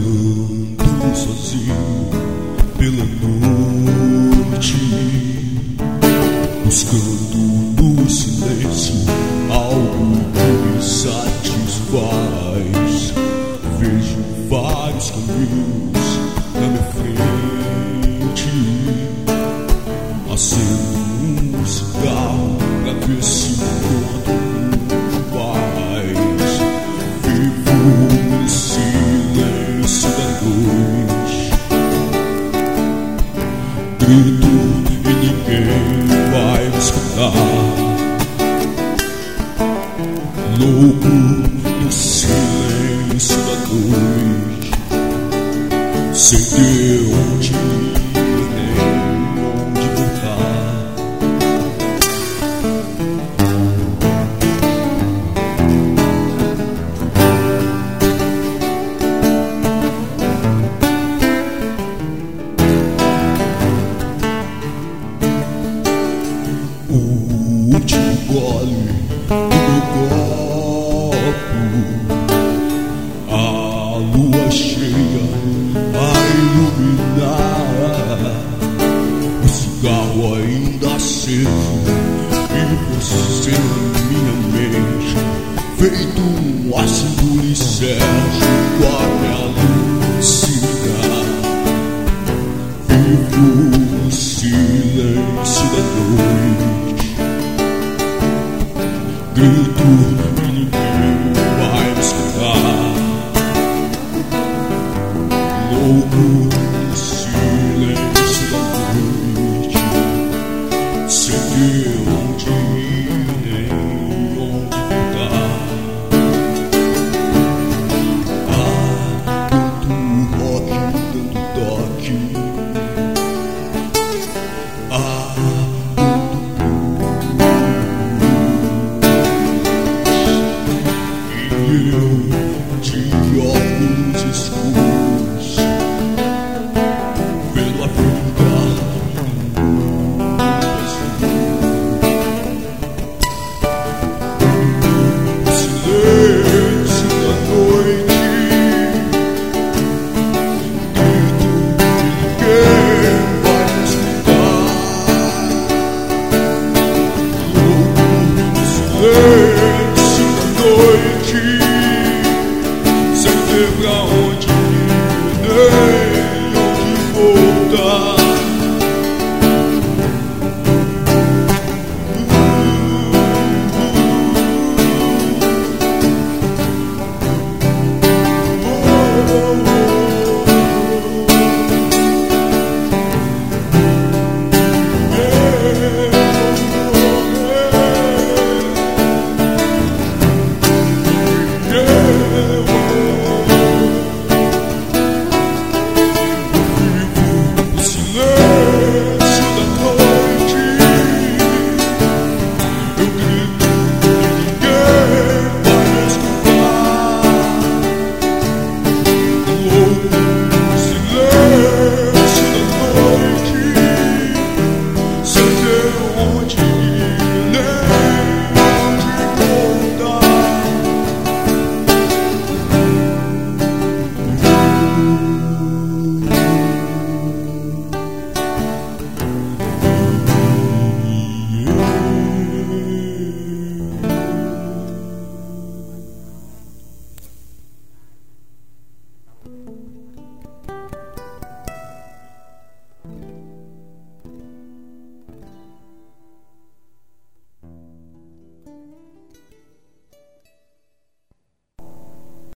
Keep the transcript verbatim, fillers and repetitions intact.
Andando sozinho pela noite, buscando no silêncio algo que me satisfaz. Vejo vários caminhos na minha frente, acendo um cigarro pra ver se encontro paz. Vivo no silêncio da noite, grito e ninguém vai me escutar. Louco no silêncio da noite, sem ter onde ir nem onde voltar. O último gole do meu copo, a lua cheia a iluminar, o cigarro ainda aceso e você na minha mente, feito um ácido lisérgico a me alucinar. Vivo no silêncio da noite, grito e ninguém vai me escutar. Louco no silêncio da noite, sem ter onde ir nem onde voltar. Ah, tanto rock, tanto toque. Ah, eu de óculos escuros pela vida no silêncio da noite, grito que ninguém vai me escutar. Louco no silêncio da noite, sem ter pra onde ir nem onde voltar. Oh, oh, oh.